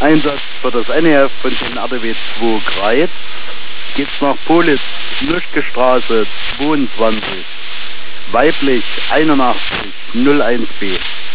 Einsatz für das NEF von den RDW 2 Greiz geht's nach Politz, Nuschke Straße 22, weiblich 81 01B.